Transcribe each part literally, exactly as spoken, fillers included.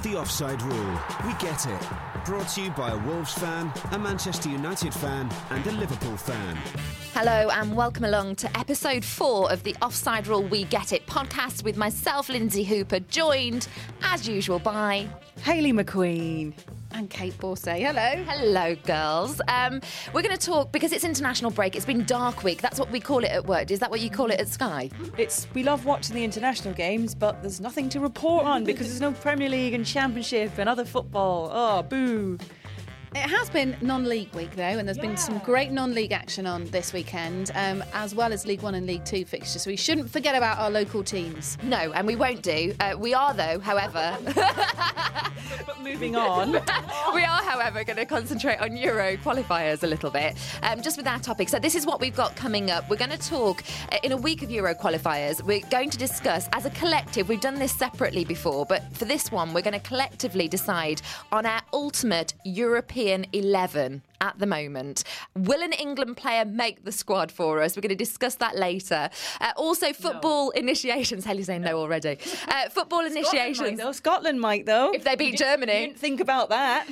The Offside Rule. We get it. Brought to you by a Wolves fan, a Manchester United fan and a Liverpool fan. Hello and welcome along to episode four of the Offside Rule We Get It podcast with myself, Lindsay Hooper, joined, as usual, by... Hayley McQueen. And Kate Borsay. Hello. Hello, girls. Um, we're going to talk, because it's international break, it's been dark week. That's what we call it at work. Is that what you call it at Sky? It's we love watching the international games, but there's nothing to report on because there's no Premier League and Championship and other football. Oh, boo. It has been non-league week, though, and there's yeah. been some great non-league action on this weekend, um, as well as League One and League Two fixtures. So we shouldn't forget about our local teams. No, and we won't do. Uh, we are, though, however... But moving on. We are, however, going to concentrate on Euro qualifiers a little bit, um, just with our topic. So this is what we've got coming up. We're going to talk, uh, in a week of Euro qualifiers, we're going to discuss, as a collective, we've done this separately before, but for this one, we're going to collectively decide on our ultimate European eleven at the moment. Will an England player make the squad for us? We're going to discuss that later. Uh, also, football no. initiations. Haley's saying no already. Uh, football Scotland initiations. Might, though. Scotland might, though. If they beat you Germany. You didn't think about that.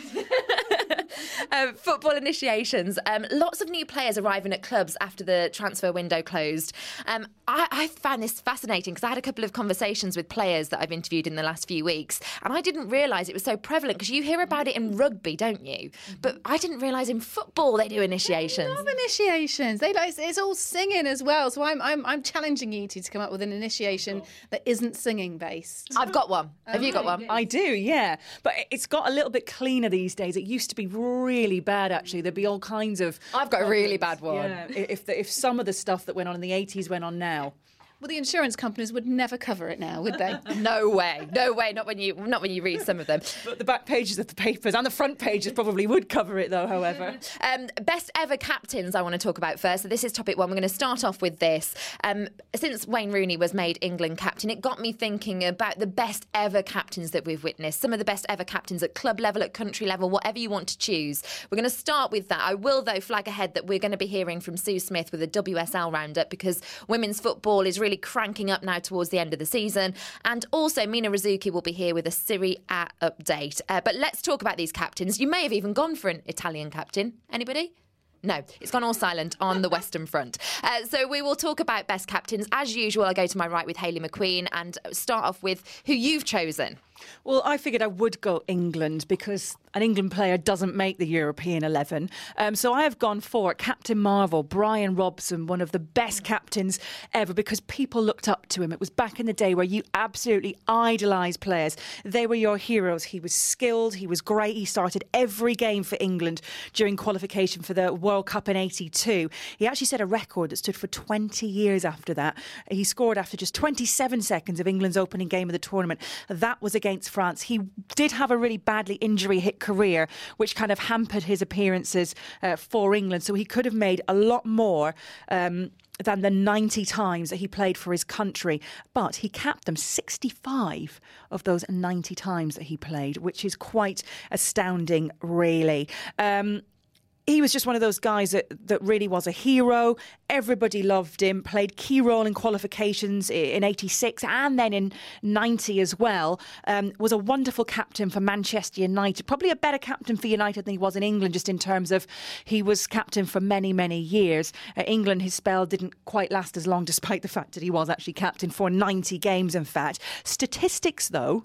uh, football initiations. Um, lots of new players arriving at clubs after the transfer window closed. Um, I, I found this fascinating because I had a couple of conversations with players that I've interviewed in the last few weeks, and I didn't realise it was so prevalent because you hear about it in rugby, don't you? But I didn't realise in football they do initiations. I love initiations. They like it's all singing as well. So I'm I'm I'm challenging you two to come up with an initiation that isn't singing based. I've got one. Have you got one? I do, yeah. But it's got a little bit cleaner these days. It used to be really bad, actually. There'd be all kinds of... I've got a really bad one. Yeah, if the, if some of the stuff that went on in the eighties went on now. Well, the insurance companies would never cover it now, would they? No way, no way. Not when you, not when you read some of them. But the back pages of the papers and the front pages probably would cover it, though. However, um, best ever captains. I want to talk about first. So this is topic one. We're going to start off with this. Um, since Wayne Rooney was made England captain, it got me thinking about the best ever captains that we've witnessed. Some of the best ever captains at club level, at country level, whatever you want to choose. We're going to start with that. I will, though, flag ahead that we're going to be hearing from Sue Smith with a W S L roundup because women's football is really cranking up now towards the end of the season. And also Mina Rzouki will be here with a Serie A update. Uh, but let's talk about these captains. You may have even gone for an Italian captain. Anybody? No, it's gone all silent on the Western Front. Uh, so we will talk about best captains. As usual, I go to my right with Hayley McQueen and start off with who you've chosen. Well, I figured I would go England because an England player doesn't make the European eleven. Um, so I have gone for Captain Marvel, Brian Robson, one of the best captains ever because people looked up to him. It was back in the day where you absolutely idolised players. They were your heroes. He was skilled. He was great. He started every game for England during qualification for the World Cup in eighty-two. He actually set a record that stood for twenty years after that. He scored after just twenty-seven seconds of England's opening game of the tournament. That was against France. He did have a really badly injury-hit career, which kind of hampered his appearances uh, for England. So he could have made a lot more um, than the ninety times that he played for his country. But he capped them sixty-five of those ninety times that he played, which is quite astounding, really. Um, He was just one of those guys that, that really was a hero. Everybody loved him, played key role in qualifications in eighty-six and then in ninety as well. Um, was a wonderful captain for Manchester United. Probably a better captain for United than he was in England, just in terms of he was captain for many, many years. Uh, England, his spell didn't quite last as long, despite the fact that he was actually captain for ninety games, in fact. Statistics, though,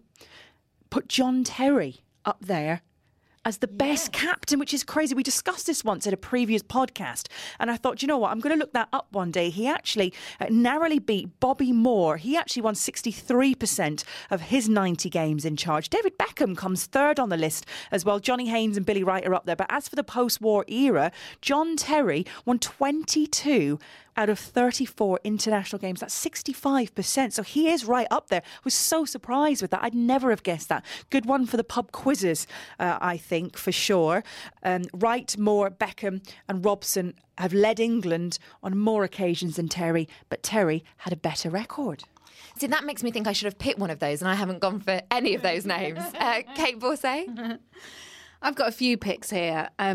put John Terry up there as the best yes. captain, which is crazy. We discussed this once at a previous podcast, and I thought, you know what, I'm going to look that up one day. He actually uh, narrowly beat Bobby Moore. He actually won sixty-three percent of his ninety games in charge. David Beckham comes third on the list as well. Johnny Haynes and Billy Wright are up there. But as for the post-war era, John Terry won twenty-two out of thirty-four international games. That's sixty-five percent. So he is right up there. I was so surprised with that. I'd never have guessed that. Good one for the pub quizzes, uh, I think, for sure. Um, Wright, Moore, Beckham and Robson have led England on more occasions than Terry, but Terry had a better record. See, that makes me think I should have picked one of those, and I haven't gone for any of those names. Uh, Kate Borsay? I've got a few picks here. Um,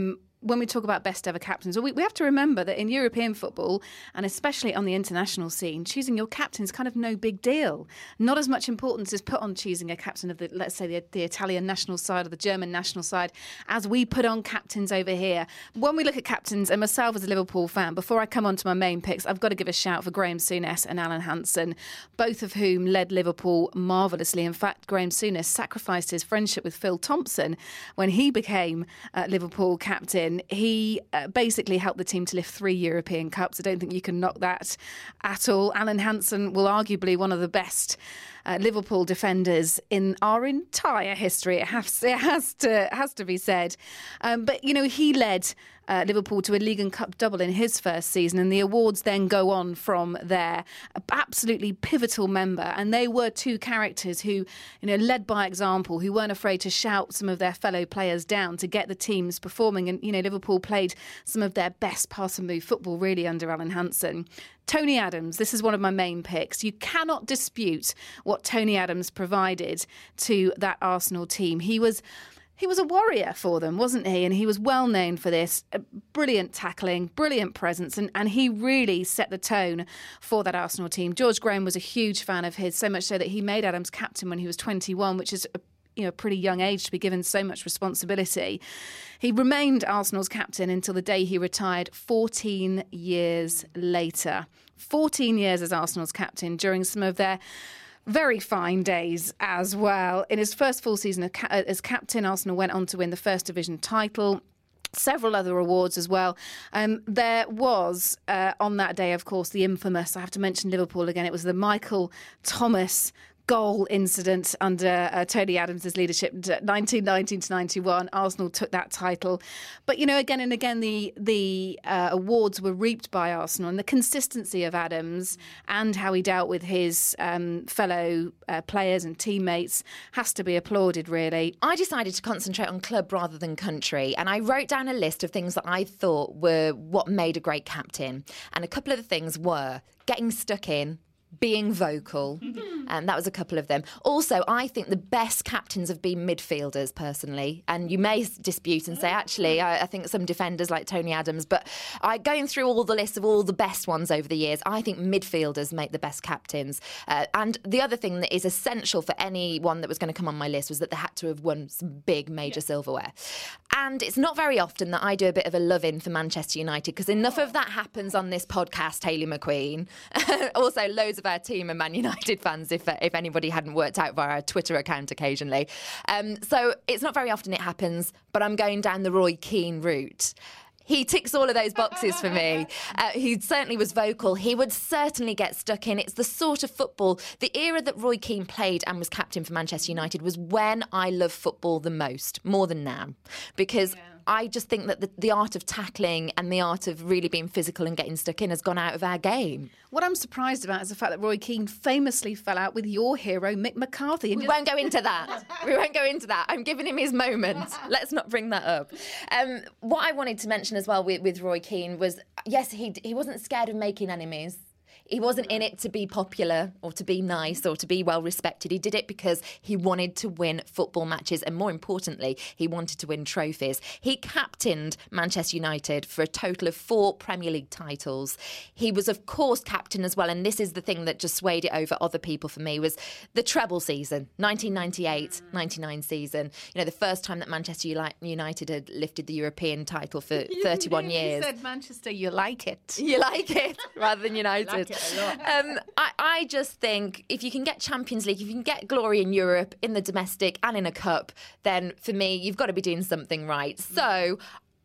when we talk about best ever captains, we, we have to remember that in European football, and especially on the international scene, choosing your captain is kind of no big deal. Not as much importance is put on choosing a captain of the, let's say, the, the Italian national side or the German national side, as we put on captains over here. When we look at captains, and myself as a Liverpool fan, before I come on to my main picks, I've got to give a shout for Graham Souness and Alan Hansen, both of whom led Liverpool marvellously. In fact, Graham Souness sacrificed his friendship with Phil Thompson when he became uh, Liverpool captain. He uh, basically helped the team to lift three European Cups. I don't think you can knock that at all. Alan Hansen will arguably one of the best Uh, Liverpool defenders in our entire history. It has, it has to has to be said. Um, but, you know, he led uh, Liverpool to a League and Cup double in his first season, and the awards then go on from there. Absolutely pivotal member. And they were two characters who, you know, led by example, who weren't afraid to shout some of their fellow players down to get the teams performing. And, you know, Liverpool played some of their best pass and move football really under Alan Hansen. Tony Adams, this is one of my main picks. You cannot dispute what Tony Adams provided to that Arsenal team. He was he was a warrior for them, wasn't he? And he was well known for this. Brilliant tackling, brilliant presence, and, and he really set the tone for that Arsenal team. George Graham was a huge fan of his, so much so that he made Adams captain when he was twenty-one, which is a you know, pretty young age to be given so much responsibility. He remained Arsenal's captain until the day he retired fourteen years later. fourteen years as Arsenal's captain during some of their very fine days as well. In his first full season as captain, Arsenal went on to win the First Division title. Several other awards as well. Um, there was, uh, on that day, of course, the infamous, I have to mention Liverpool again, it was the Michael Thomas goal incident under uh, Tony Adams' leadership, nineteen ninety to ninety-one. Arsenal took that title. But, you know, again and again, the the uh, awards were reaped by Arsenal, and the consistency of Adams and how he dealt with his um, fellow uh, players and teammates has to be applauded, really. I decided to concentrate on club rather than country, and I wrote down a list of things that I thought were what made a great captain. And a couple of the things were getting stuck in, being vocal, and that was a couple of them. Also, I think the best captains have been midfielders, personally, and you may dispute and say, actually, I, I think some defenders like Tony Adams, but I, going through all the lists of all the best ones over the years, I think midfielders make the best captains. Uh, and the other thing that is essential for anyone that was going to come on my list was that they had to have won some big major yeah. silverware. And it's not very often that I do a bit of a love-in for Manchester United, because enough of that happens on this podcast, Hayley McQueen. Also, loads of our team are Man United fans, if if anybody hadn't worked out via our Twitter account occasionally. Um, so it's not very often it happens, but I'm going down the Roy Keane route. He ticks all of those boxes for me. Uh, he certainly was vocal. He would certainly get stuck in. It's the sort of football, the era that Roy Keane played and was captain for Manchester United was when I love football the most, more than now. Because yeah. I just think that the, the art of tackling and the art of really being physical and getting stuck in has gone out of our game. What I'm surprised about is the fact that Roy Keane famously fell out with your hero, Mick McCarthy. We won't go into that. We won't go into that. I'm giving him his moment. Let's not bring that up. Um, what I wanted to mention as well with, with Roy Keane was, yes, he he wasn't scared of making enemies. He wasn't in it to be popular or to be nice or to be well respected. He did it because he wanted to win football matches, and more importantly, he wanted to win trophies. He captained Manchester United for a total of four Premier League titles. He was, of course, captain as well, and this is the thing that just swayed it over other people for me, was the treble season, nineteen ninety-eight ninety-nine season. You know, the first time that Manchester United had lifted the European title for thirty-one years. You said Manchester, you like it. You like it, rather than United. Like it. Um, I, I just think if you can get Champions League, if you can get glory in Europe, in the domestic and in a cup, then for me, you've got to be doing something right. So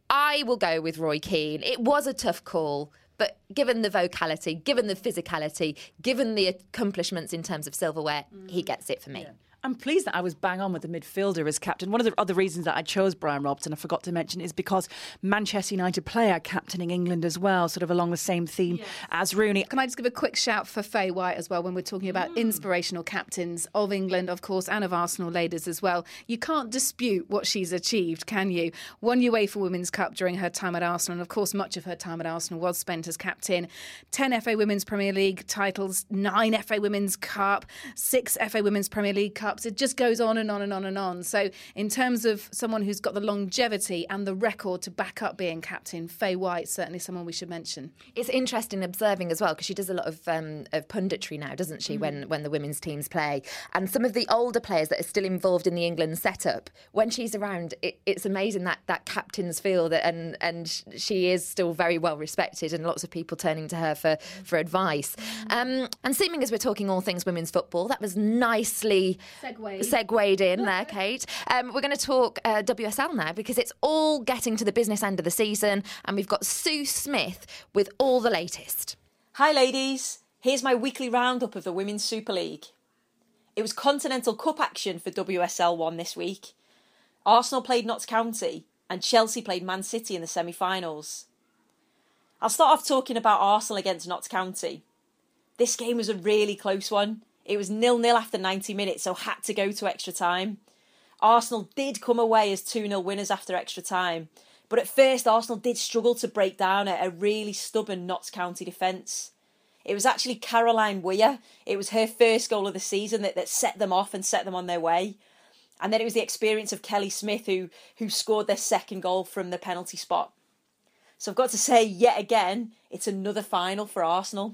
I will go with Roy Keane. It was a tough call, but given the vocality, given the physicality, given the accomplishments in terms of silverware, mm. he gets it for me. Yeah. I'm pleased that I was bang on with the midfielder as captain. One of the other reasons that I chose Brian Robson, I forgot to mention, is because Manchester United player captaining England as well, sort of along the same theme yes. as Rooney. Can I just give a quick shout for Faye White as well when we're talking about mm. inspirational captains of England, of course, and of Arsenal ladies as well. You can't dispute what she's achieved, can you? One UEFA Women's Cup during her time at Arsenal, and of course much of her time at Arsenal was spent as captain. Ten F A Women's Premier League titles, nine F A Women's Cup, six F A Women's Premier League Cup, Cups. It just goes on and on and on and on. So in terms of someone who's got the longevity and the record to back up being captain, Faye White, certainly someone we should mention. It's interesting observing as well, because she does a lot of, um, of punditry now, doesn't she, mm. when, when the women's teams play. And some of the older players that are still involved in the England setup, when she's around, it, it's amazing that, that captain's feel that, and, and she is still very well respected, and lots of people turning to her for, for advice. Um, and seeming as we're talking all things women's football, that was nicely Segwayed, segued in there, Kate. Um, we're going to talk uh, W S L now, because it's all getting to the business end of the season, and we've got Sue Smith with all the latest. Hi ladies, here's my weekly roundup of the Women's Super League. It was Continental Cup action for W S L one this week. Arsenal played Notts County and Chelsea played Man City in the semi-finals. I'll start off talking about Arsenal against Notts County. This game was a really close one. It was nil nil after ninety minutes, so had to go to extra time. Arsenal did come away as two nil winners after extra time, but at first Arsenal did struggle to break down a, a really stubborn Notts County defence. It was actually Caroline Weir. It was her first goal of the season that, that set them off and set them on their way. And then it was the experience of Kelly Smith who, who scored their second goal from the penalty spot. So I've got to say, yet again, it's another final for Arsenal.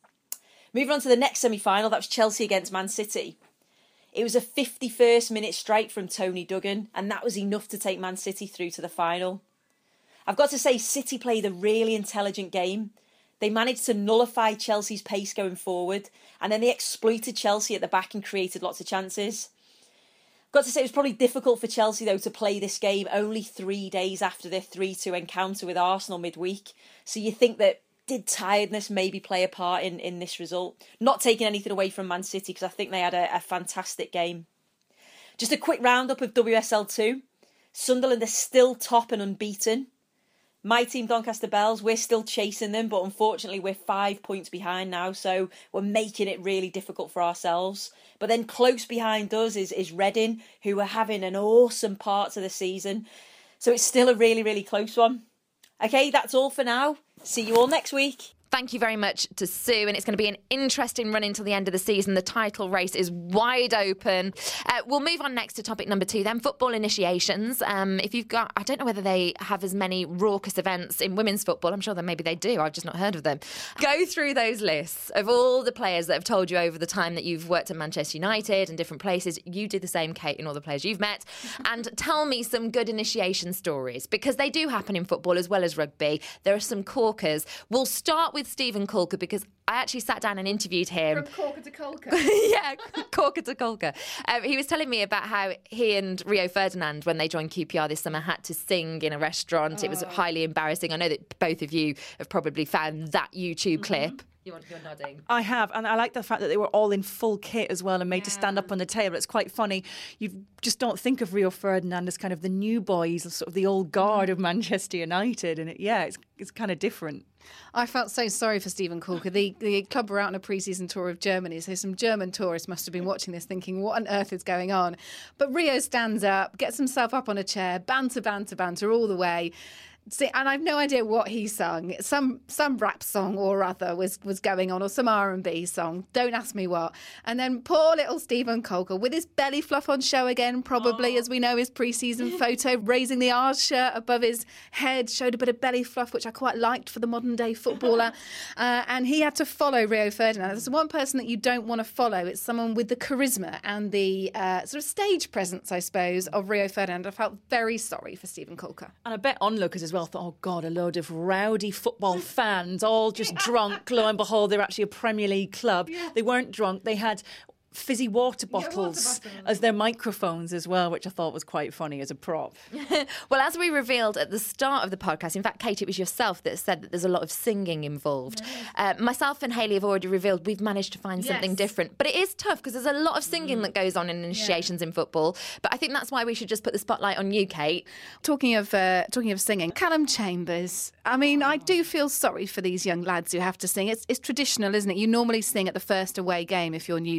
Moving on to the next semi-final, that was Chelsea against Man City. It was a fifty-first minute strike from Tony Duggan, and that was enough to take Man City through to the final. I've got to say, City played a really intelligent game. They managed to nullify Chelsea's pace going forward, and then they exploited Chelsea at the back and created lots of chances. I've got to say, it was probably difficult for Chelsea, though, to play this game only three days after their three two encounter with Arsenal midweek. So you think that, did tiredness maybe play a part in, in this result? Not taking anything away from Man City, because I think they had a, a fantastic game. Just a quick roundup of W S L two. Sunderland are still top and unbeaten. My team, Doncaster Bells, we're still chasing them, but unfortunately we're five points behind now, so we're making it really difficult for ourselves. But then close behind us is, is Reading, who are having an awesome part to the season. So it's still a really, really close one. Okay, that's all for now. See you all next week. Thank you very much to Sue, and it's going to be an interesting run until the end of the season. The title race is wide open. Uh, we'll move on next to topic number two then, football initiations. Um, if you've got, I don't know whether they have as many raucous events in women's football. I'm sure that maybe they do. I've just not heard of them. Go through those lists of all the players that have told you over the time that you've worked at Manchester United and different places. You did the same, Kate, in all the players you've met. And tell me some good initiation stories, because they do happen in football as well as rugby. There are some corkers. We'll start with with Stephen Colker, because I actually sat down and interviewed him. From Corker to Colker. Yeah, Corker to Colker. Um, he was telling me about how he and Rio Ferdinand, when they joined Q P R this summer, had to sing in a restaurant. Oh. It was highly embarrassing. I know that both of you have probably found that YouTube mm-hmm. clip. You're, you're nodding. I have, and I like the fact that they were all in full kit as well and made yeah. to stand up on the table. It's quite funny. You just don't think of Rio Ferdinand as kind of the new boys, sort of the old guard of Manchester United, and it, yeah, it's it's kind of different. I felt so sorry for Stephen Corker. The, the club were out on a pre-season tour of Germany, so some German tourists must have been watching this thinking, what on earth is going on? But Rio stands up, gets himself up on a chair, banter, banter, banter all the way. See, and I've no idea what he sung. Some some rap song or other was, was going on, or some R and B song. Don't ask me what. And then poor little Stephen Colker, with his belly fluff on show again, probably, oh. as we know, his pre-season photo, raising the R's shirt above his head, showed a bit of belly fluff, which I quite liked for the modern-day footballer. uh, and he had to follow Rio Ferdinand. There's one person that you don't want to follow. It's someone with the charisma and the uh, sort of stage presence, I suppose, of Rio Ferdinand. I felt very sorry for Stephen Colker. And I bet onlookers as well thought, oh God, a load of rowdy football fans, all just drunk. Lo and behold, they're actually a Premier League club. Yeah. They weren't drunk. They had fizzy water bottles, yeah, water bottles as their microphones as well, which I thought was quite funny as a prop. Well, as we revealed at the start of the podcast, in fact, Kate, it was yourself that said that there's a lot of singing involved. Yes. Uh, myself and Hayley have already revealed we've managed to find yes. something different. But it is tough because there's a lot of singing mm. that goes on in initiations yeah. in football. But I think that's why we should just put the spotlight on you, Kate. Talking of uh, talking of singing, Callum Chambers. I mean, I do feel sorry for these young lads who have to sing. It's, it's traditional, isn't it? You normally sing at the first away game if you're new to a club.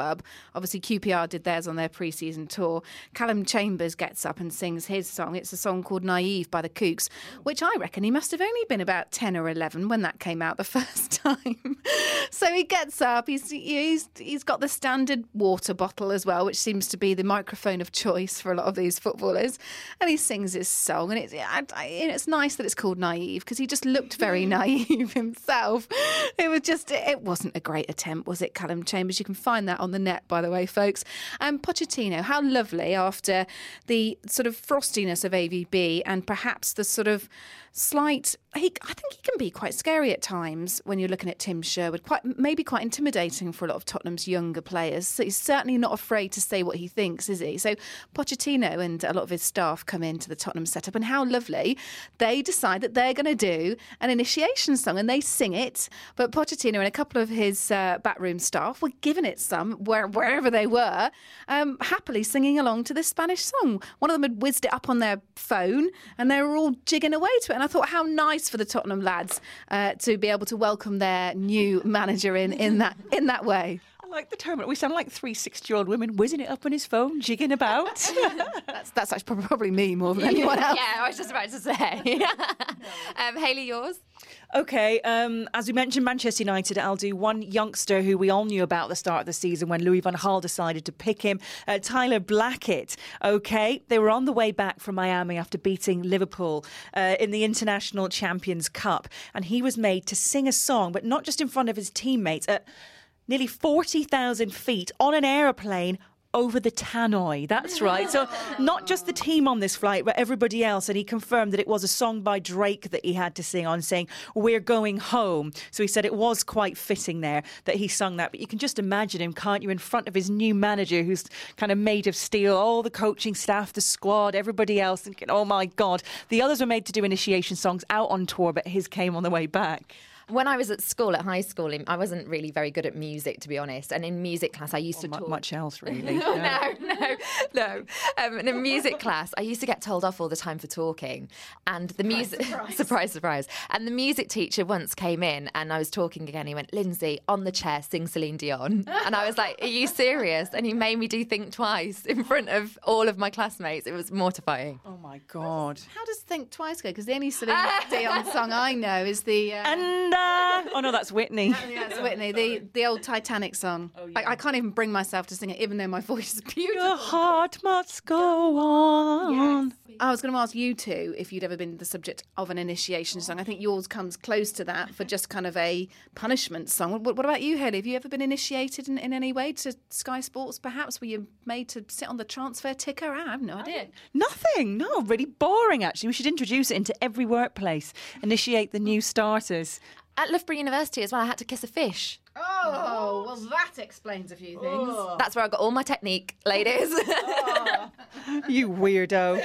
club. Obviously, Q P R did theirs on their pre-season tour. Callum Chambers gets up and sings his song. It's a song called Naive by the Kooks, which I reckon he must have only been about ten or eleven when that came out the first time. So he gets up, he's, he's, he's got the standard water bottle as well, which seems to be the microphone of choice for a lot of these footballers. And he sings his song, and it's, I, I, it's nice that it's called Naive because he just looked very naive himself. It was just, it wasn't a great attempt, was it, Callum Chambers? You can find that on the net, by the way, folks. And Pochettino, how lovely after the sort of frostiness of A V B and perhaps the sort of slight, he, I think he can be quite scary at times when you're looking at Tim Sherwood, quite maybe quite intimidating for a lot of Tottenham's younger players. So he's certainly not afraid to say what he thinks, is he? So Pochettino and a lot of his staff come into the Tottenham setup, and how lovely, they decide that they're going to do an initiation song and they sing it. But Pochettino and a couple of his uh, backroom staff were giving it some, where, wherever they were, um, happily singing along to this Spanish song. One of them had whizzed it up on their phone and they were all jigging away to it. And I thought, how nice for the Tottenham lads uh, to be able to welcome their new manager in, in that in that way. I like the term. We sound like three sixty-year-old women whizzing it up on his phone, jigging about. that's that's actually probably me more than anyone else. Yeah, I was just about to say. um, Hayley, yours? OK, um, as we mentioned, Manchester United, I'll do one youngster who we all knew about at the start of the season when Louis van Gaal decided to pick him, uh, Tyler Blackett. OK, they were on the way back from Miami after beating Liverpool uh, in the International Champions Cup. And he was made to sing a song, but not just in front of his teammates, at nearly forty thousand feet on an aeroplane over the tannoy. That's right. So not just the team on this flight, but everybody else. And he confirmed that it was a song by Drake that he had to sing on, saying, "We're going home." So he said it was quite fitting there that he sung that. But you can just imagine him, can't you, in front of his new manager who's kind of made of steel, all the coaching staff, the squad, everybody else, thinking, oh my God. The others were made to do initiation songs out on tour, but his came on the way back. When I was at school, at high school, I wasn't really very good at music, to be honest. And in music class, I used Or to talk... much else, really. no, no, no, no. Um, in music class, I used to get told off all the time for talking. And the music... Surprise. surprise, surprise. And the music teacher once came in and I was talking again. He went, "Lindsay, on the chair, sing Celine Dion." And I was like, "Are you serious?" And he made me do Think Twice in front of all of my classmates. It was mortifying. Oh, my God. How does Think Twice go? Because the only Celine Dion song I know is the... Uh... And... Uh, oh no, that's Whitney. Yeah, it's Whitney, the, the old Titanic song. Oh, yeah. I, I can't even bring myself to sing it, even though my voice is beautiful. Your heart must go on. Yes. I was going to ask you two if you'd ever been the subject of an initiation song. I think yours comes close to that for just kind of a punishment song. What, what about you, Hayley? Have you ever been initiated in, in any way to Sky Sports, perhaps? Were you made to sit on the transfer ticker? I have no idea. Nothing. No, really boring, actually. We should introduce it into every workplace. Initiate the new starters. At Loughborough University as well, I had to kiss a fish. Oh, well, that explains a few things. Oh. That's where I got all my technique, ladies. Oh. You weirdo.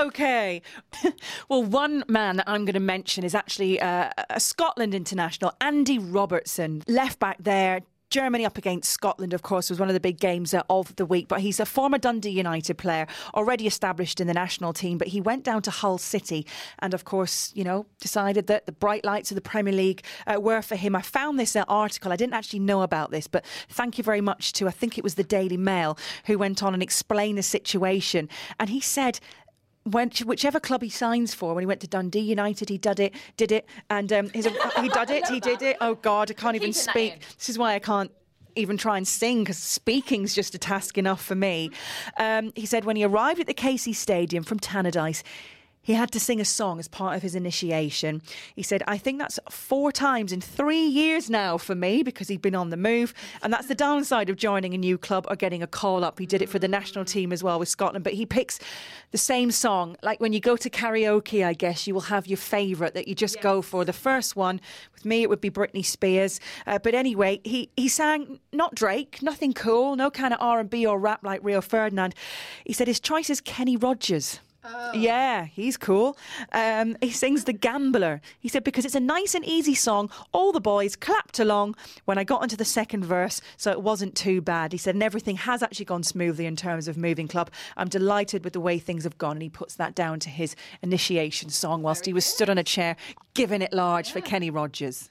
OK. Well, one man that I'm going to mention is actually uh, a Scotland international, Andy Robertson, left back there. Germany up against Scotland, of course, was one of the big games uh, of the week. But he's a former Dundee United player, already established in the national team. But he went down to Hull City and, of course, you know, decided that the bright lights of the Premier League uh, were for him. I found this uh, article. I didn't actually know about this, but thank you very much to, I think it was the Daily Mail, who went on and explained the situation. And he said... When, whichever club he signs for, when he went to Dundee United, he did it, did it, and um, he's a, he did it, he did it. Oh God, I can't even speak. This is why I can't even try and sing, because speaking's just a task enough for me. Um, he said when he arrived at the Casey Stadium from Tannadice, he had to sing a song as part of his initiation. He said, "I think that's four times in three years now for me," because he'd been on the move. And that's the downside of joining a new club or getting a call up. He did it for the national team as well with Scotland. But he picks the same song. Like when you go to karaoke, I guess, you will have your favourite that you just yes. go for. The first one, with me, it would be Britney Spears. Uh, but anyway, he, he sang not Drake, nothing cool, no kind of R and B or rap like Rio Ferdinand. He said his choice is Kenny Rogers. Oh. Yeah, he's cool. Um, he sings The Gambler. He said, because it's a nice and easy song, all the boys clapped along when I got into the second verse, so it wasn't too bad. He said, and everything has actually gone smoothly in terms of moving club. I'm delighted with the way things have gone. And he puts that down to his initiation song whilst Very he was good. stood on a chair, giving it large yeah. for Kenny Rogers.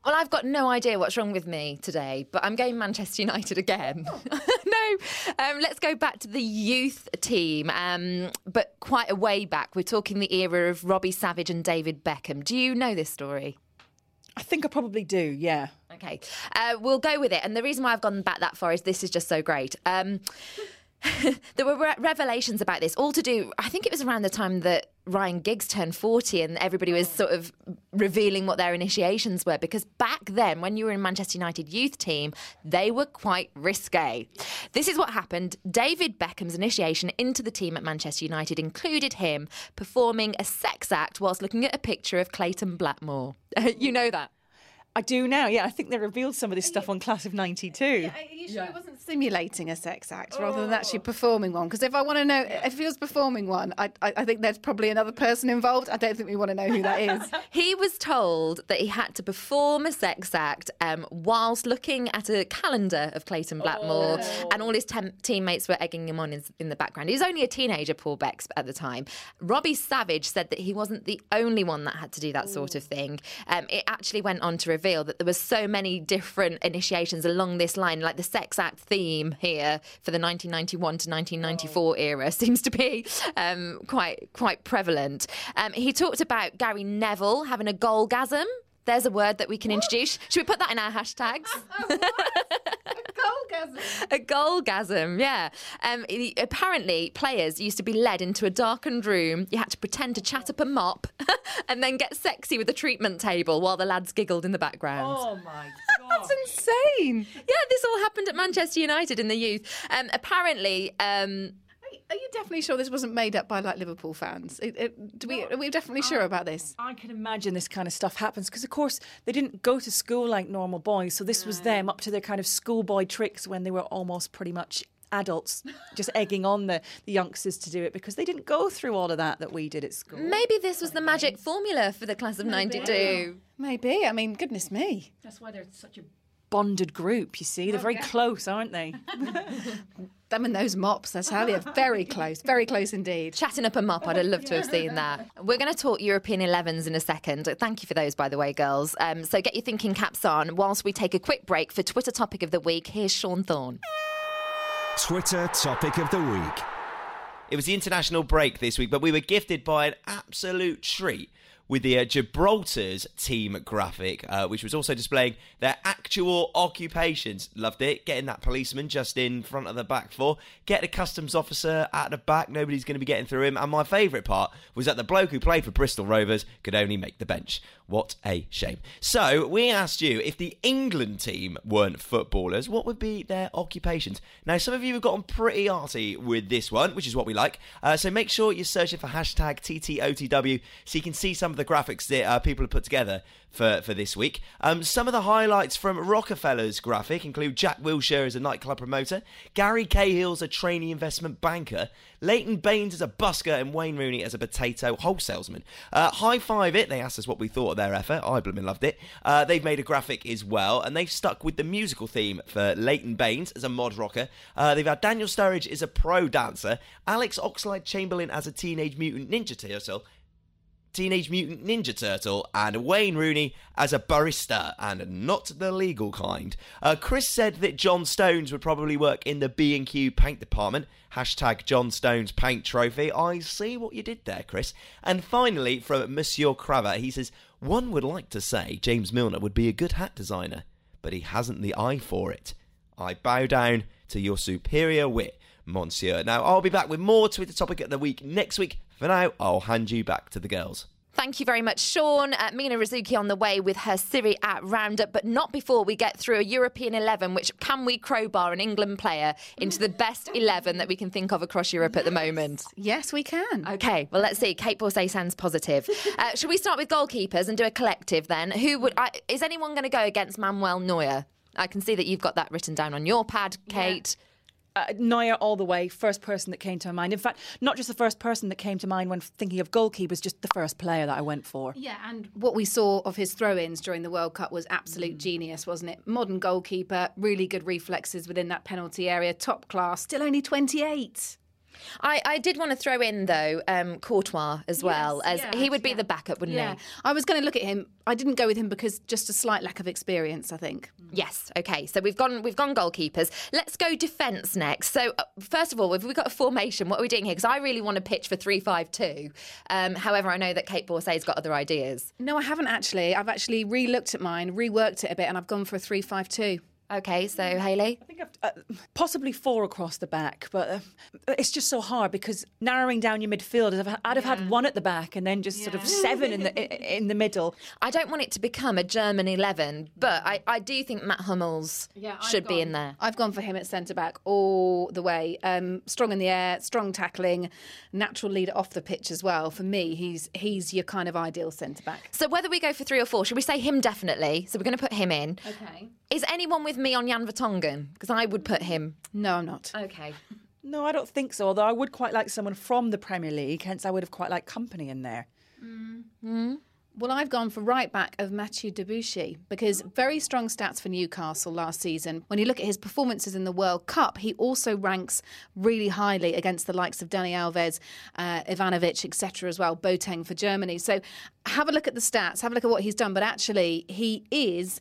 Well, I've got no idea what's wrong with me today, but I'm going Manchester United again. no, um, let's go back to the youth team, um, but quite a way back. We're talking the era of Robbie Savage and David Beckham. Do you know this story? I think I probably do, yeah. Okay, uh, we'll go with it. And the reason why I've gone back that far is this is just so great. Um, there were re- revelations about this, all to do, I think it was around the time that Ryan Giggs turned forty and everybody was sort of revealing what their initiations were, because back then, when you were in Manchester United youth team, they were quite risque. This is what happened. David Beckham's initiation into the team at Manchester United included him performing a sex act whilst looking at a picture of Clayton Blackmore. You know that? I do now, yeah. I think they revealed some of this stuff on Class of ninety-two. Yeah, are you sure he wasn't simulating a sex act rather than actually performing one? Because if I want to know, if he was performing one, I, I, I think there's probably another person involved. I don't think we want to know who that is. He was told that he had to perform a sex act um, whilst looking at a calendar of Clayton Blackmore, oh. and all his tem- teammates were egging him on in, in the background. He was only a teenager, Paul Bex, at the time. Robbie Savage said that he wasn't the only one that had to do that Ooh. sort of thing. Um, it actually went on to reveal that there were so many different initiations along this line, like the sex act theme here for the nineteen ninety-one to nineteen ninety-four oh. era seems to be um, quite quite prevalent. Um, he talked about Gary Neville having a goalgasm. There's a word that we can what? introduce. Should we put that in our hashtags? Goalgasm. A goalgasm, yeah. Um, apparently, players used to be led into a darkened room. You had to pretend to chat up a mop and then get sexy with the treatment table while the lads giggled in the background. Oh, my God. That's insane. Yeah, this all happened at Manchester United in the youth. Um, apparently... Um, Are you definitely sure this wasn't made up by like Liverpool fans? It, it, do we, are we definitely sure about this? I can imagine this kind of stuff happens because, of course, they didn't go to school like normal boys. So this was them up to their kind of schoolboy tricks when they were almost pretty much adults, just egging on the, the youngsters to do it because they didn't go through all of that that we did at school. Maybe this was the magic formula for the class of ninety-two. Maybe. I mean, goodness me. That's why they're such a bonded group, you see. They're very close, aren't they? Them and those mops, I tell you, very close, very close indeed. Chatting up a mop, I'd have loved to have seen that. We're going to talk European elevens in a second. Thank you for those, by the way, girls. Um, so get your thinking caps on whilst we take a quick break for Twitter Topic of the Week. Here's Sean Thorne. Twitter Topic of the Week. It was the international break this week, but we were gifted by an absolute treat with the uh, Gibraltar's team graphic, uh, which was also displaying their actual occupations. Loved it. Getting that policeman just in front of the back four. Get a customs officer at the back. Nobody's going to be getting through him. And my favourite part was that the bloke who played for Bristol Rovers could only make the bench. What a shame. So we asked you, if the England team weren't footballers, what would be their occupations? Now, some of you have gotten pretty arty with this one, which is what we like. Uh, so make sure you're searching for hashtag T T O T W so you can see some of the graphics that uh, people have put together for, for this week. Um, some of the highlights from Rockefeller's graphic include Jack Wilshere as a nightclub promoter, Gary Cahill as a trainee investment banker, Leighton Baines as a busker, and Wayne Rooney as a potato wholesalesman. Uh, high five it. They asked us what we thought of their effort. I blooming loved it. Uh, they've made a graphic as well, and they've stuck with the musical theme for Leighton Baines as a mod rocker. Uh, they've had Daniel Sturridge as a pro dancer, Alex Oxlade-Chamberlain as a Teenage Mutant Ninja Turtle, Teenage Mutant Ninja Turtle, and Wayne Rooney as a barista, and not the legal kind. Uh, Chris said that John Stones would probably work in the B and Q paint department. Hashtag John Stones paint trophy. I see what you did there, Chris. And finally, from Monsieur Cravat, he says, one would like to say James Milner would be a good hat designer, but he hasn't the eye for it. I bow down to your superior wit, Monsieur. Now, I'll be back with more Twitter Topic of the Week next week. For now, I'll hand you back to the girls. Thank you very much, Sean. Uh, Mina Rizuki on the way with her Serie A roundup, but not before we get through a European eleven, which can we crowbar an England player into the best eleven that we can think of across Europe at the moment? Yes, we can. OK, well, let's see. Kate Borsay sounds positive. Uh, shall we start with goalkeepers and do a collective then? Who would? I, is anyone going to go against Manuel Neuer? I can see that you've got that written down on your pad, Kate. Yeah. Uh, Neuer all the way, first person that came to my mind. In fact, not just the first person that came to mind when thinking of goalkeepers, just the first player that I went for. Yeah, and what we saw of his throw-ins during the World Cup was absolute mm. genius, wasn't it? Modern goalkeeper, really good reflexes within that penalty area, top class, still only twenty-eight. I, I did want to throw in, though, um, Courtois as well, Yes, as yes, he would be yeah. the backup, wouldn't Yeah, he? I was going to look at him. I didn't go with him because just a slight lack of experience, I think. Yes. Okay. So we've gone. We've gone goalkeepers. Let's go defence next. So uh, first of all, if we've got a formation, what are we doing here? Because I really want to pitch for three five two. Um, however, I know that Kate Borsay's got other ideas. No, I haven't actually. I've actually re-looked at mine, reworked it a bit, and I've gone for a three five two. Okay. So Hayley. I think I've, uh, possibly four across the back, but uh, it's just so hard because narrowing down your midfielders, I've, I'd have had one at the back and then just sort of seven in the in, in the middle. I don't want it to become a German eleven, but I, I do think Matt Hummels Yeah, I've should be gone- in there. I've gone for him at centre back all the way. Um, strong in the air, strong tackling, natural leader off the pitch as well. For me, he's he's your kind of ideal centre back. So whether we go for three or four, should we say him definitely? So we're going to put him in. Okay. Is anyone with me on Jan Vertonghen? Because I would put him. No, I'm not. Okay. No, I don't think so, although I would quite like someone from the Premier League, hence I would have quite liked Company in there. Well, I've gone for right back of Mathieu Debuchy because very strong stats for Newcastle last season. When you look at his performances in the World Cup, he also ranks really highly against the likes of Dani Alves, uh, Ivanovic, et cetera as well, Boateng for Germany. So have a look at the stats, have a look at what he's done. But actually, he is,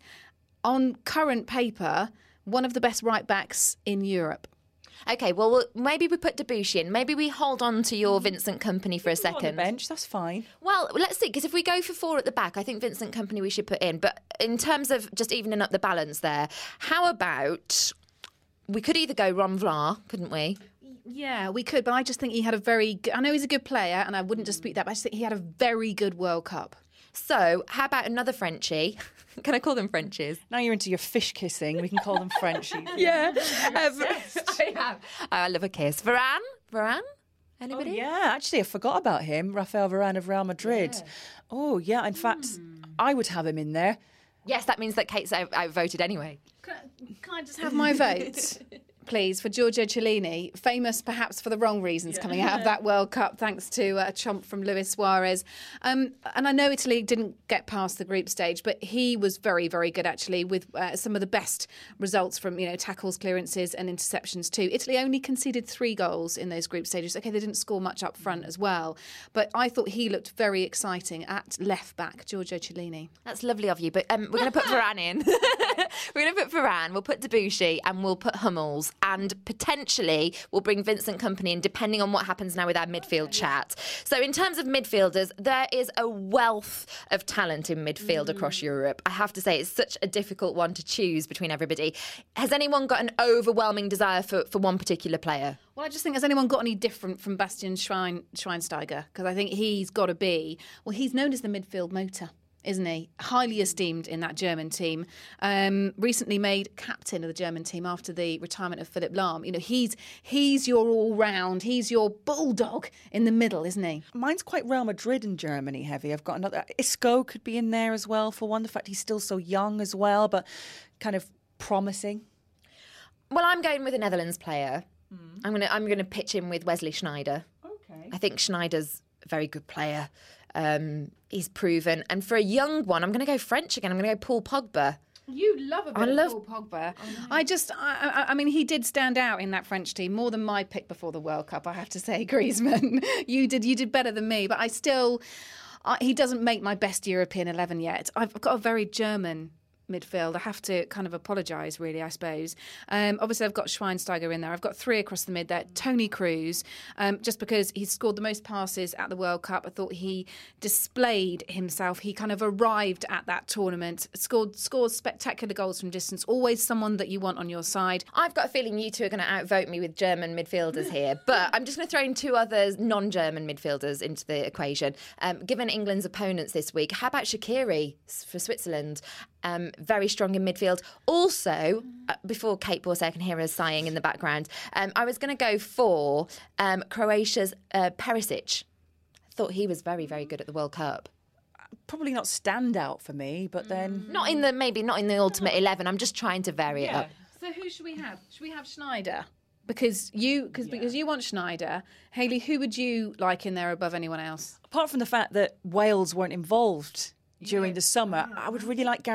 on current paper, one of the best right backs in Europe. Okay, well, we'll- maybe we put Debuchy in. Maybe we hold on to your Vincent Company for a On the second. bench, that's fine. Well, let's see, because if we go for four at the back, I think Vincent Company we should put in. But in terms of just evening up the balance there, how about we could either go Ron Vlaar, couldn't we? Yeah, we could, but I just think he had a very good, I know he's a good player, and I wouldn't dispute that, but I just think he had a very good World Cup. So how about another Frenchie? Can I call them Frenchies? Now you're into your fish kissing, we can call them Frenchies. Yeah. Um, I have. I love a kiss. Varane? Varane? Oh, Anybody? yeah, actually, I forgot about him, Rafael Varane of Real Madrid. Oh, yeah, in fact, I would have him in there. Yes, that means that Kate's out- outvoted anyway. Can I just have my vote, please, for Giorgio Chiellini, famous perhaps for the wrong reasons coming out of that World Cup, thanks to a chomp from Luis Suarez. Um, and I know Italy didn't get past the group stage, but he was very, very good actually, with uh, some of the best results from you know tackles, clearances, and interceptions too. Italy only conceded three goals in those group stages. Okay, they didn't score much up front as well, but I thought he looked very exciting at left back, Giorgio Chiellini. That's lovely of you, but um, we're going to put Varane in. We're going to put Varane, we'll put Debuchy, and we'll put Hummels, and potentially we'll bring Vincent Company in, depending on what happens now with our midfield chat. So in terms of midfielders, there is a wealth of talent in midfield across Europe. I have to say, it's such a difficult one to choose between everybody. Has anyone got an overwhelming desire for, for one particular player? Well, I just think, has anyone got any different from Bastian Schwein, Schweinsteiger? Because I think he's got to be, well, he's known as the midfield motor, isn't he? Highly esteemed in that German team. Um, recently made captain of the German team after the retirement of Philipp Lahm. You know, he's he's your all-round, he's your bulldog in the middle, isn't he? Mine's quite Real Madrid and Germany heavy. I've got another. Isco could be in there as well, for one. The fact he's still so young as well, but kind of promising. Well, I'm going with a Netherlands player. I'm gonna I'm gonna pitch in with Wesley Sneijder. Okay. I think Schneider's a very good player. Um, he's proven. And for a young one, I'm going to go French again. I'm going to go Paul Pogba. You love a bit I of love- Paul Pogba. I just, I, I, I mean, he did stand out in that French team more than my pick before the World Cup. I have to say, Griezmann, you did, you did better than me. But I still, I, he doesn't make my best European eleven yet. I've got a very German midfield. I have to kind of apologise, really, I suppose. Um, obviously, I've got Schweinsteiger in there. I've got three across the mid there. Tony Cruz, um, just because he's scored the most passes at the World Cup. I thought he displayed himself. He kind of arrived at that tournament, scored scored spectacular goals from distance. Always someone that you want on your side. I've got a feeling you two are going to outvote me with German midfielders here, but I'm just going to throw in two other non-German midfielders into the equation. Um, given England's opponents this week, how about Shaqiri for Switzerland? Um, very strong in midfield. Also, uh, before Kate Borsay can hear us sighing in the background, um, I was going to go for um, Croatia's uh, Perisic. I thought he was very, very good at the World Cup. Probably not standout for me, but then Not in the maybe not in the ultimate eleven. I'm just trying to vary it up. So who should we have? Should we have Schneider? Because you, because because you want Schneider, Hayley. Who would you like in there above anyone else? apart from the fact that Wales weren't involved during the summer, I would really like Gareth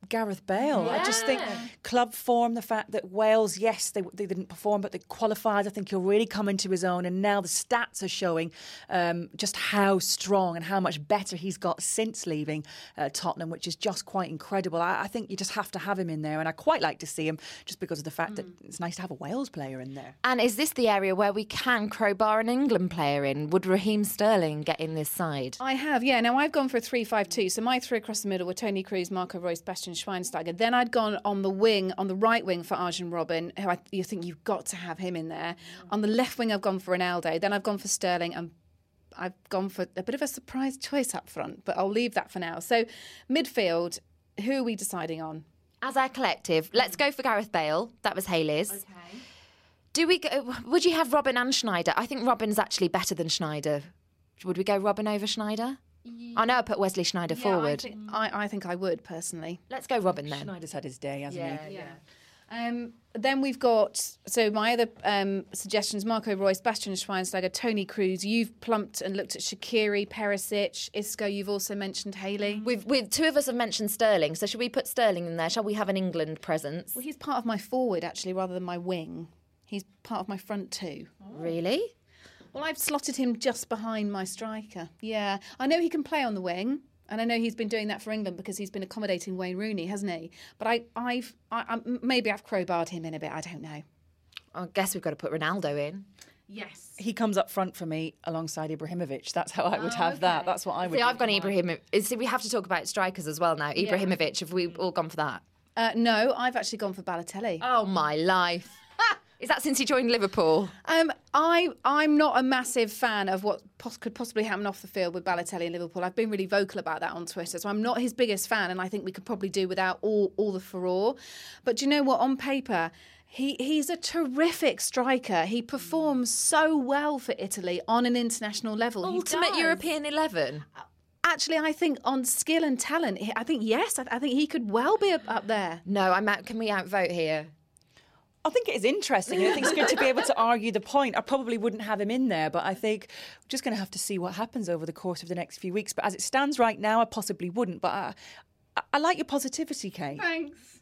Gareth Bale. I just think club form, the fact that Wales, yes, they, they didn't perform, but they qualified. I think he'll really come into his own. And now the stats are showing um, just how strong and how much better he's got since leaving uh, Tottenham, which is just quite incredible. I, I think you just have to have him in there. And I quite like to see him just because of the fact mm. that it's nice to have a Wales player in there. And is this the area where we can crowbar an England player in? Would Raheem Sterling get in this side? I have, yeah. Now, I've gone for a three five two. So my three across the middle were Tony Cruz, Marco Reus, Bastian Schweinsteiger. Then I'd gone on the wing, on the right wing for Arjen Robben, who I, you think you've got to have him in there. Mm. On the left wing, I've gone for Ronaldo. Then I've gone for Sterling, and I've gone for a bit of a surprise choice up front, but I'll leave that for now. So midfield, who are we deciding on? As our collective, let's go for Gareth Bale. That was Hayley's. Okay. Do we go, would you have Robben and Schneider? I think Robben's actually better than Schneider. Would we go Robben over Schneider? I know I put Wesley Schneider yeah, forward. I think I, I think I would, personally. Let's go Robben then. Schneider's had his day, hasn't yeah, he? Yeah. Um, then we've got, so my other um, suggestions, Marco Reus, Bastian Schweinsteiger, Tony Cruz. You've plumped and looked at Shaqiri, Perisic, Isco. You've also mentioned Hayley. We've, we've two of us have mentioned Sterling, so should we put Sterling in there? Shall we have an England presence? Well, he's part of my forward, actually, rather than my wing. He's part of my front two. Oh. Really? Well, I've slotted him just behind my striker. Yeah. I know he can play on the wing, and I know he's been doing that for England because he's been accommodating Wayne Rooney, hasn't he? But I, I've, I, I, maybe I've crowbarred him in a bit. I don't know. I guess we've got to put Ronaldo in. Yes. He comes up front for me alongside Ibrahimovic. That's how I would Oh, have okay. that. That's what I would See, do I've gone for mine. Ibrahimovic. See, we have to talk about strikers as well now. Ibrahimovic, have we all gone for that? Uh, no, I've actually gone for Balotelli. Oh, my life. Is that since he joined Liverpool? Um, I, I'm not a massive fan of what pos- could possibly happen off the field with Balotelli in Liverpool. I've been really vocal about that on Twitter, so I'm not his biggest fan, and I think we could probably do without all, all the furore. But do you know what? On paper, he, he's a terrific striker. He performs so well for Italy on an international level. He Ultimate does. European eleven. Actually, I think on skill and talent, I think, yes, I, I think he could well be up, up there. No, I'm out. Can we outvote here? I think it is interesting. I think it's good to be able to argue the point. I probably wouldn't have him in there, but I think we're just going to have to see what happens over the course of the next few weeks. But as it stands right now, I possibly wouldn't. But I, I, I like your positivity, Kate. Thanks.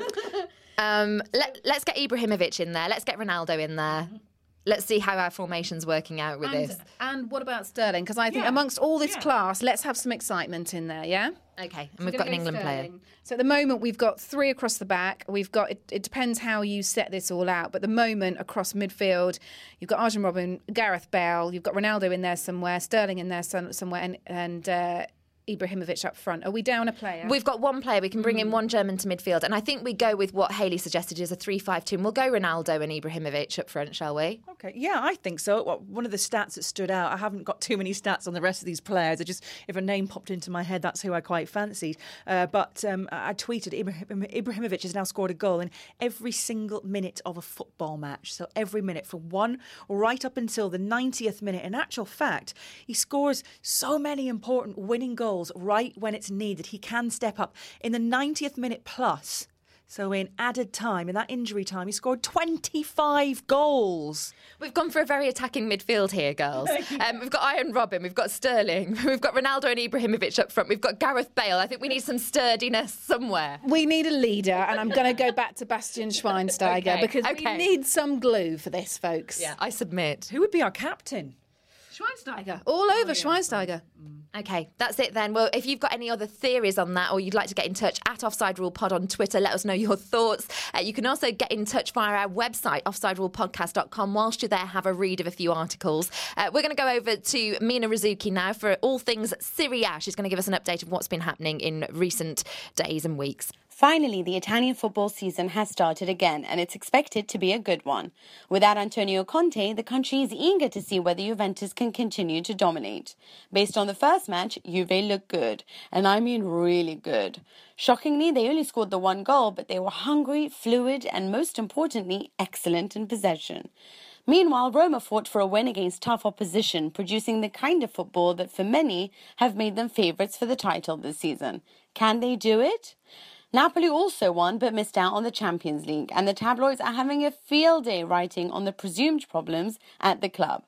Um, let, let's get Ibrahimovic in there. Let's get Ronaldo in there. Let's see how our formation's working out with And, this. and what about Sterling? Because I think Yeah. amongst all this Yeah. class, let's have some excitement in there, yeah? Okay, and we've got an England player. So at the moment, we've got three across the back. We've got, it, it depends how you set this all out, but at the moment, across midfield, you've got Arjen Robben, Gareth Bale, you've got Ronaldo in there somewhere, Sterling in there some, somewhere, and, and uh, Ibrahimovic up front. Are we down a player? We've got one player. We can bring in one German to midfield. And I think we go with what Hayley suggested is a three five two. And we'll go Ronaldo and Ibrahimovic up front, shall we? Okay, yeah, I think so. Well, one of the stats that stood out, I haven't got too many stats on the rest of these players. I just, if a name popped into my head, that's who I quite fancied. Uh, but um, I tweeted, Ibrahim, Ibrahimovic has now scored a goal in every single minute of a football match. So every minute from one right up until the ninetieth minute. In actual fact, he scores so many important winning goals right when it's needed. He can step up. In the ninetieth minute plus, so in added time, in that injury time, he scored twenty-five goals. We've gone for a very attacking midfield here, girls. Um, we've got Arjen Robben, we've got Sterling, we've got Ronaldo and Ibrahimovic up front, we've got Gareth Bale. I think we need some sturdiness somewhere. We need a leader, and I'm going to go back to Bastian Schweinsteiger Okay, because okay. we need some glue for this, folks. Yeah, I submit. Who would be our captain? Schweinsteiger. All over Schweinsteiger. Okay, that's it then. Well, if you've got any other theories on that or you'd like to get in touch, at Offside Rule Pod on Twitter, let us know your thoughts. Uh, you can also get in touch via our website, offside rule podcast dot com. Whilst you're there, have a read of a few articles. Uh, we're going to go over to Mina Rizuki now for all things Serie A. She's going to give us an update of what's been happening in recent days and weeks. Finally, the Italian football season has started again, and it's expected to be a good one. Without Antonio Conte, the country is eager to see whether Juventus can continue to dominate. Based on the first match, Juve looked good, and I mean really good. Shockingly, they only scored the one goal, but they were hungry, fluid, and most importantly, excellent in possession. Meanwhile, Roma fought for a win against tough opposition, producing the kind of football that for many have made them favourites for the title this season. Can they do it? Napoli also won but missed out on the Champions League, and the tabloids are having a field day writing on the presumed problems at the club.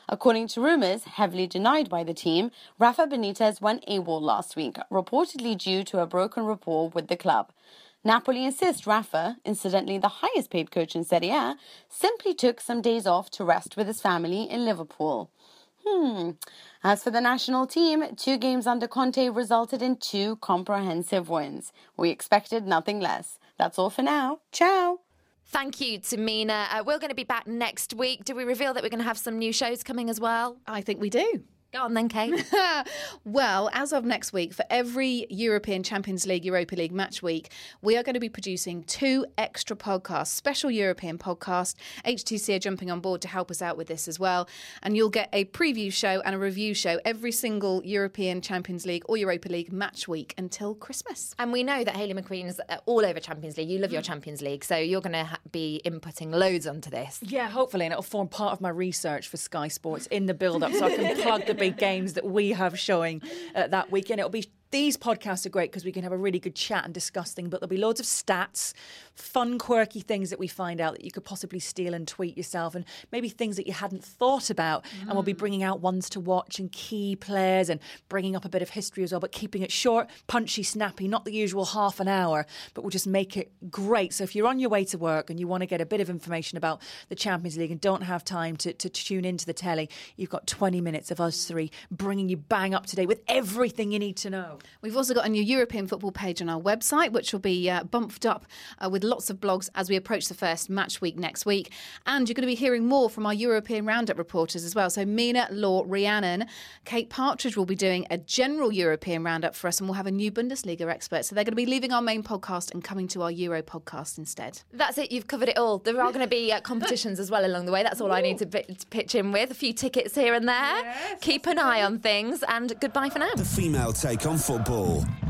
According to rumours, heavily denied by the team, Rafa Benitez went AWOL last week, reportedly due to a broken rapport with the club. Napoli insist Rafa, incidentally the highest paid coach in Serie A, simply took some days off to rest with his family in Liverpool. Hmm. As for the national team, two games under Conte resulted in two comprehensive wins. We expected nothing less. That's all for now. Ciao. Thank you to Mina. Uh, we're going to be back next week. Do we reveal that we're going to have some new shows coming as well? I think we do. Go on then, Kate. Well, as of next week, for every European Champions League, Europa League match week, we are going to be producing two extra podcasts, special European podcast. H T C are jumping on board to help us out with this as well. And you'll get a preview show and a review show every single European Champions League or Europa League match week until Christmas. And we know that Hayley McQueen's all over Champions League. You love your Champions League, so you're going to ha- be inputting loads onto this. Yeah, hopefully, and it'll form part of my research for Sky Sports in the build-up, so I can plug the big games that we have showing uh, that weekend. It'll be These podcasts are great because we can have a really good chat and discuss things, but there'll be loads of stats, fun, quirky things that we find out that you could possibly steal and tweet yourself, and maybe things that you hadn't thought about. Mm. And we'll be bringing out ones to watch and key players and bringing up a bit of history as well, but keeping it short, punchy, snappy, not the usual half an hour, but we'll just make it great. So if you're on your way to work and you want to get a bit of information about the Champions League and don't have time to, to tune into the telly, you've got twenty minutes of us three bringing you bang up to date with everything you need to know. We've also got a new European football page on our website, which will be uh, bumped up uh, with lots of blogs as we approach the first match week next week. And you're going to be hearing more from our European Roundup reporters as well. So Mina, Law, Rhiannon, Kate Partridge will be doing a general European Roundup for us, and we'll have a new Bundesliga expert. So they're going to be leaving our main podcast and coming to our Euro podcast instead. That's it. You've covered it all. There are going to be uh, competitions as well along the way. That's all Ooh. I need to, p- to pitch in with. A few tickets here and there. Yes, Keep an eye on things, and goodbye for now. The female take on football.